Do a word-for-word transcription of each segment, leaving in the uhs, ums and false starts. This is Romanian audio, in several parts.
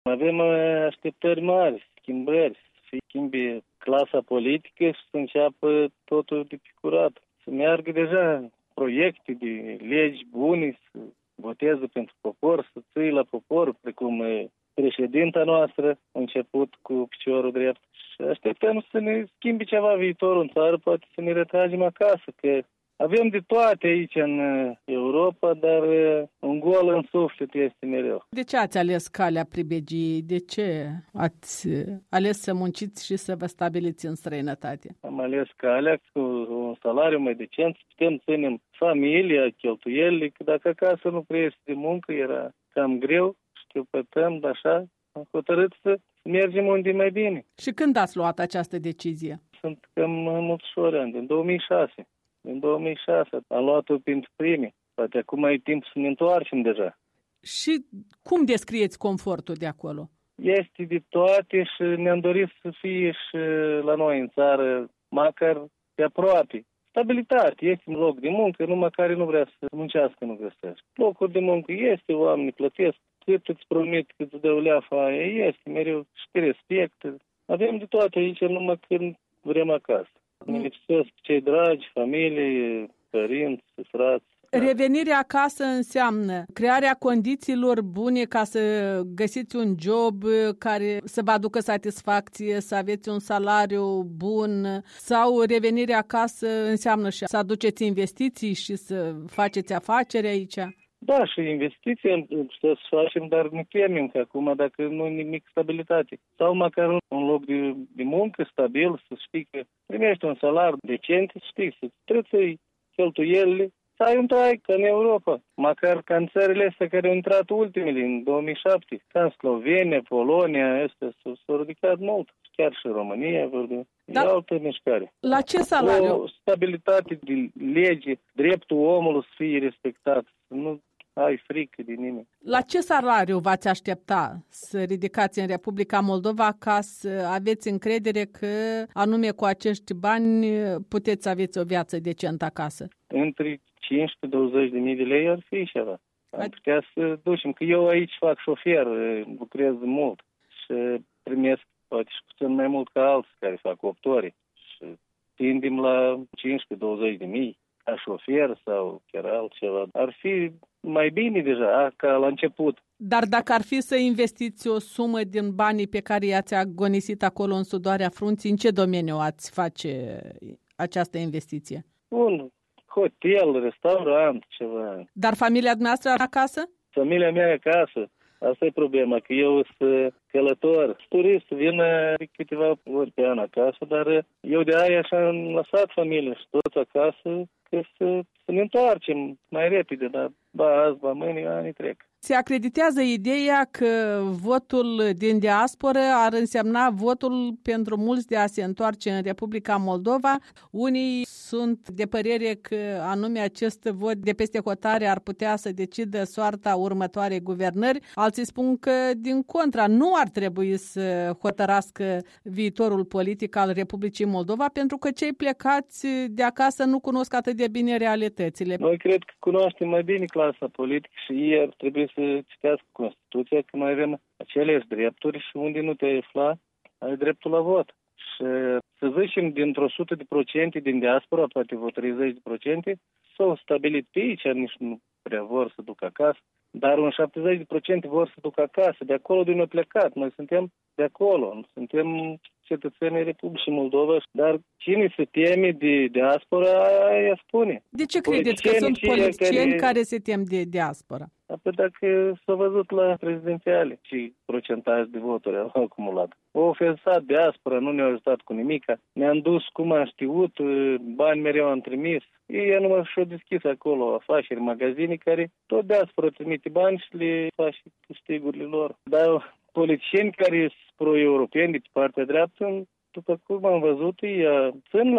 Avem așteptări mari, schimbări, să schimbe clasa politică și să înceapă totul de pe curat. Să meargă deja proiecte de legi bune, să voteze pentru popor, să ții la popor, precum președinta noastră a început cu piciorul drept. Și așteptăm să ne schimbe ceva viitorul în țară, poate să ne retragem acasă, că avem de toate aici în Europa, dar un gol în suflet este mereu. De ce ați ales calea pribegiei? De ce ați ales să munciți și să vă stabiliți în străinătate? Am ales calea cu un salariu mai decent, să putem ținem familia, cheltuielile, că dacă acasă nu prea este de muncă, era cam greu, știu, pătăm, dar așa, am hotărât să mergem unde mai bine. Și când ați luat această decizie? Sunt cam mulți ani, din două mii șase. În două mii șase am luat-o pentru primii. Poate acum e timp să ne întoarcem deja. Și cum descrieți confortul de acolo? Este de toate și ne-am dorit să fie și la noi în țară, măcar pe aproape. Stabilitate, este un loc de muncă, numai care nu vrea să muncească, nu găsește. Locul de muncă este, oamenii plătesc, cât îți promit, cât îți dau leafa aia, este mereu și te respectă. Avem de toate aici, numai când vrem acasă. Ne lipsesc cei dragi, familie, părinți, frați. Revenirea acasă înseamnă crearea condițiilor bune ca să găsiți un job care să vă aducă satisfacție, să aveți un salariu bun, sau revenirea acasă înseamnă și să aduceți investiții și să faceți afaceri aici? Da, și investiții să facem, dar ne temem că acum dacă nu e nimic stabilitate. Sau măcar un loc de, de muncă stabil, să știi că primești un salariu decent, să știi, să trebuie cheltuielile, să ai un trai ca în Europa. Măcar ca în țările astea care au intrat ultimele, în două mii șapte, ca în Slovenia, Polonia, astea s-au ridicat mult. Chiar și România vorbim. Da. E altă mișcare. La ce salariu? O stabilitate de lege, dreptul omului să fie respectat. Să nu ai frică de nimeni. La ce salariu v-ați aștepta să ridicați în Republica Moldova ca să aveți încredere că anume cu acești bani puteți aveți o viață decentă acasă? Între cincisprezece douăzeci de mii de lei ar fi ceva. Am putea să ducem, că eu aici fac șofer, lucrez mult și primesc poate și puțin mai mult ca alții care fac opt ore. Și tindem la cincisprezece douăzeci de mii ca șofer sau chiar altceva. Ar fi mai bine deja, ca la început. Dar dacă ar fi să investiți o sumă din banii pe care i-ați agonisit acolo în sudoarea frunții, în ce domeniu ați face această investiție? Un hotel, restaurant, ceva. Dar familia dumneavoastră acasă? Familia mea acasă. Asta e problema, că eu sunt călător, turist, vin de câteva ori pe an acasă, dar eu de aia așa am lăsat familia și toți acasă, că să, să ne întoarcem mai repede, dar ba azi, ba mâine, anii trec. Se acreditează ideea că votul din diasporă ar însemna votul pentru mulți de a se întoarce în Republica Moldova. Unii sunt de părere că anume acest vot de peste hotare ar putea să decidă soarta următoarei guvernări. Alții spun că, din contra, nu ar trebui să hotărască viitorul politic al Republicii Moldova, pentru că cei plecați de acasă nu cunosc atât de bine realitățile. Noi cred că cunoaștem mai bine clasa politică și ei ar trebui să citească Constituția, că noi avem aceleași drepturi și unde nu te afla, ai dreptul la vot. Și să zicem, dintr-o o sută de procente din diaspora, poate vreo treizeci de procente, s-au stabilit pe aici, nici nu prea vor să ducă acasă, dar un șaptezeci de procente vor să ducă acasă, de acolo de unde au plecat. Noi suntem de acolo, suntem cetățenii Republicii Moldova, dar cine se teme de diaspora, aia spune. De ce credeți că sunt politicieni care... care se tem de diaspora? Apoi dacă s-a văzut la prezidențiale și procentaj de voturi au acumulat. O ofensat diaspora, nu ne-a ajutat cu nimica. Ne-am dus cum am știut, bani mereu am trimis. Ei numai și-au deschis acolo afaceri, magazine care tot diaspora trimite bani și le face câștigurile lor. Dar politicieni care sunt pro-europeni de pe partea dreaptă, după cum am văzut, ei țin la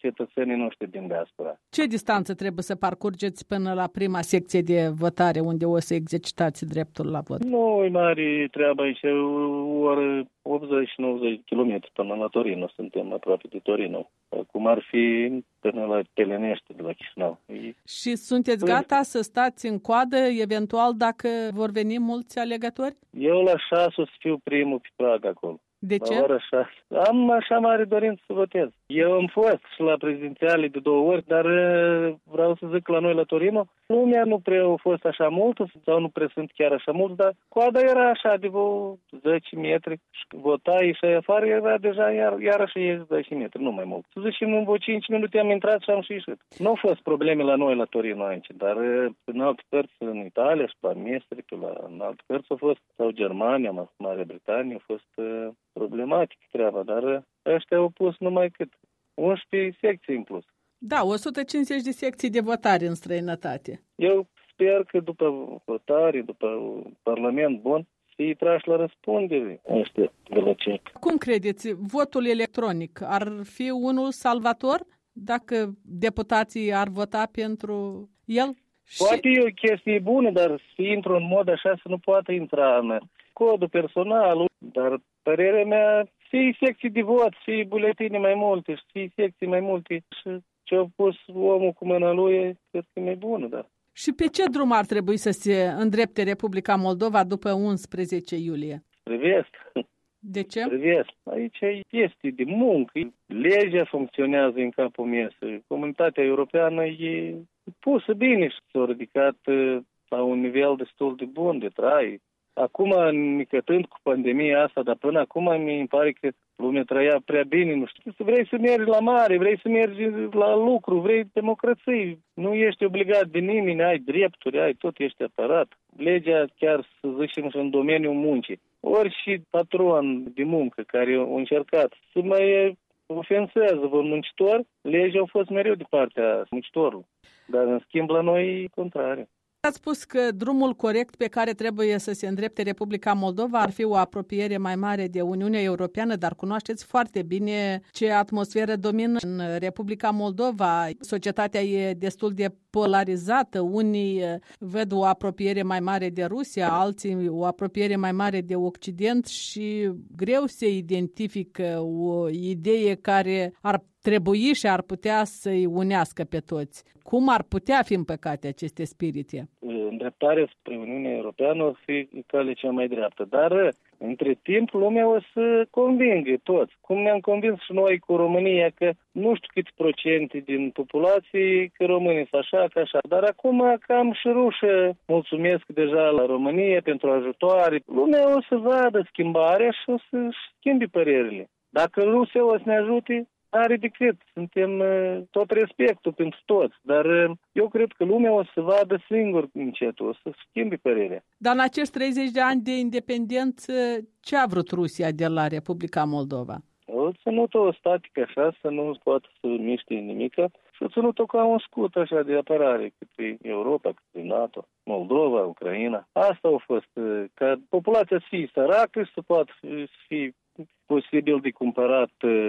cetățenii noștri din diaspora. Ce distanță trebuie să parcurgeți până la prima secție de votare, unde o să exercitați dreptul la vot? Nu e mare treabă aici, o oră optzeci nouăzeci de kilometri până la Torino, suntem aproape de Torino. Cum ar fi până la Telenește de la Chișinău. Și sunteți gata să stați în coadă, eventual, dacă vor veni mulți alegători? Eu la șase o să fiu primul pe prag acolo. De ce? La ora șase. Am așa mare dorință să votez. Eu am fost și la prezidențiale de două ori, dar vreau să zic că la noi la Torino lumea nu prea a fost așa mult, sau nu prea sunt chiar așa mult, dar coada era așa de vreo zece metri. Și votai și afară era deja iar, iarăși e zece metri, nu mai mult. Să zicem, în vreo cinci minute am intrat și am și ieșit. Nu au fost probleme la noi la Torino aici, dar în alte părți, în Italia și la Mestre, la, în alte părți au fost, sau Germania, Marea Britanie, a fost uh, problematic treaba, dar ăștia au pus numai cât unsprezece secții în plus. Da, o sută cincizeci de secții de votare în străinătate. Eu sper că după votare, după parlament bun, să-i trași la răspundere ăștia de la cec. Cum credeți, votul electronic ar fi unul salvator dacă deputații ar vota pentru el? Poate și... e o chestie bună, dar să intru în mod așa să nu poată intra în codul personal, dar părerea mea, fie secții de vot, fie buletine mai multe, fie secții mai multe și ce-a pus omul cu mâna lui, cred că e bună, da. Și pe ce drum ar trebui să se îndrepte Republica Moldova după unsprezece iulie? Spre vest. De ce? Spre vest. Aici este de muncă. Legea funcționează în capul mesei. Comunitatea europeană e pusă bine și s-a ridicat la un nivel destul de bun de trai. Acum, nicătând cu pandemia asta, dar până acum mi pare că lumea trăia prea bine. Nu știu, vrei să mergi la mare, vrei să mergi la lucru, vrei democrație. Nu ești obligat de nimeni, ai drepturi, ai tot, ești apărat. Legea, chiar să zicem, și în domeniul muncii. Orice patron de muncă care a încercat să mai ofensează un muncitor, legea a fost mereu de partea muncitorului. Dar, în schimb, la noi e contrariu. Ați spus că drumul corect pe care trebuie să se îndrepte Republica Moldova ar fi o apropiere mai mare de Uniunea Europeană, dar cunoașteți foarte bine ce atmosferă domină în Republica Moldova. Societatea e destul de polarizată. Unii văd o apropiere mai mare de Rusia, alții o apropiere mai mare de Occident și greu se identifică o idee care ar trebui și ar putea să-i unească pe toți. Cum ar putea fi împăcate aceste spirite? Îndreptarea spre Uniunea Europeană o fi calea cea mai dreaptă, dar între timp lumea o să convingă toți. Cum ne-am convins și noi cu România că nu știu câte procente din populație că românii sunt așa, că așa, dar acum cam și rușă mulțumesc deja la România pentru ajutoare. Lumea o să vadă schimbarea și o să schimbi părerile. Dacă Rusia o să ne ajute, are decât. Suntem tot respectul pentru toți, dar eu cred că lumea o să vadă singur încetul, o să schimbi părerea. Dar în acești treizeci de ani de independență, ce a vrut Rusia de la Republica Moldova? O ținut-o static așa, să nu poată să miște nimica și o ținut-o ca un scut așa de apărare către Europa, către NATO, Moldova, Ucraina. Asta a fost, ca populația să fie săracă și să poată fi posibil de cumpărat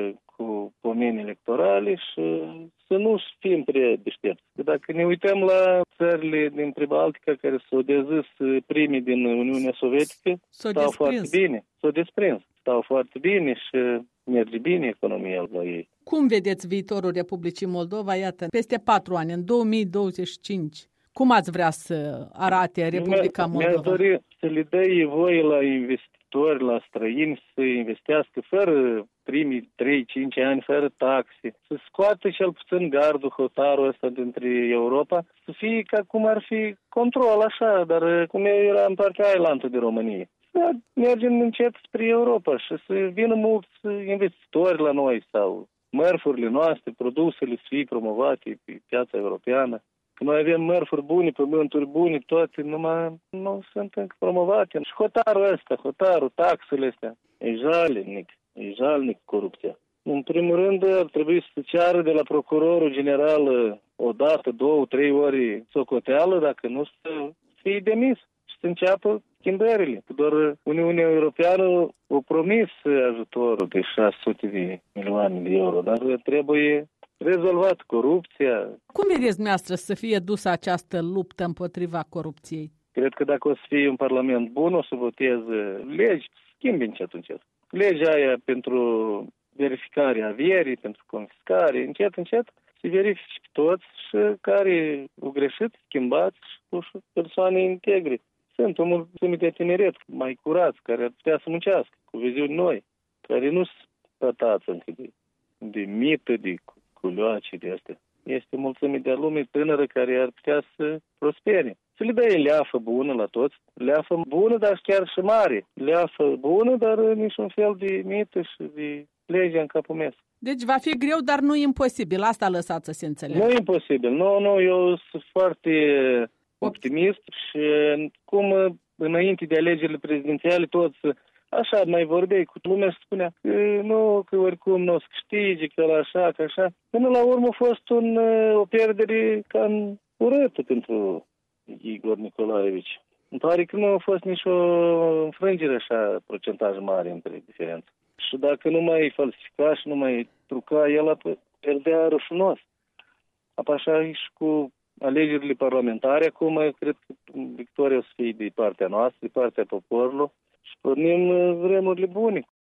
cu pomeni electorale și să nu fim prea deștepți. Dacă ne uităm la țările din Pribaltica care s-au dezis primii din Uniunea Sovietică, stau foarte bine, s-au desprins, stau foarte bine și merge bine economia la ei. Cum vedeți viitorul Republicii Moldova, iată, peste patru ani, în două mii douăzeci și cinci? Cum ați vrea să arate Republica Moldova? Mi-aș dori să le dai voie la investitori, la străini, să investească fără primii trei cinci ani, fără taxe, să scoată cel puțin gardul, hotarul ăsta dintre Europa, să fie ca cum ar fi control așa, dar cum era în partea ailantă de România. Să mergem încet spre Europa și să vină mulți investitori la noi sau mărfurile noastre, produsele să fie promovate pe piața europeană. Că noi avem mărfuri bune, pământuri bune, toate, numai nu sunt încă promovate. Și hotarul ăsta, hotarul, taxele astea, e jalnic, e jalnic corupția. În primul rând, ar trebui să ceară de la procurorul general o dată, două, trei ori socoteală, dacă nu să fie demis și să înceapă schimbările. Doar Uniunea Europeană a promis ajutorul de șase sute de milioane de euro, dar trebuie rezolvat corupția. Cum vedeți dumneavoastră să fie dusă această luptă împotriva corupției? Cred că dacă o să fie un parlament bun, o să voteze legi, schimbi încet, încet. Legea aia pentru verificarea averii, pentru confiscare, încet, încet, se verifici pe toți și care au greșit, schimbați și persoane integre. Sunt o mulțime de tineret mai curați, care ar putea să muncească, cu viziuni noi, care nu sunt pătați încă de, de mită, de culioace, de astea. Este o mulțime de lume tânără care ar putea să prospere. Să le dai leafă bună la toți, leafă bună, dar chiar și mare. Leafă bună, dar niciun fel de mită și de lege în capul mes. Deci va fi greu, dar nu imposibil. Asta lăsați să se înțeleagă. Nu e imposibil. Nu, nu, eu sunt foarte optimist și cum înainte de alegerile prezidențiale toți așa mai vorbeai cu lumea și spunea că nu, că oricum nu o să câștige, că la așa, că așa. Până la urmă a fost un, o pierdere cam urâtă pentru Igor Nicolaevici. Îmi pare că nu a fost nici o înfrângere așa, procentaj mare între diferență. Și dacă nu mai falsifica și nu mai truca, el pierdea rușinos. Apoi așa și cu alegerile parlamentare, acum eu cred că victoria o să fie de partea noastră, de partea poporului și pornim vremurile bune.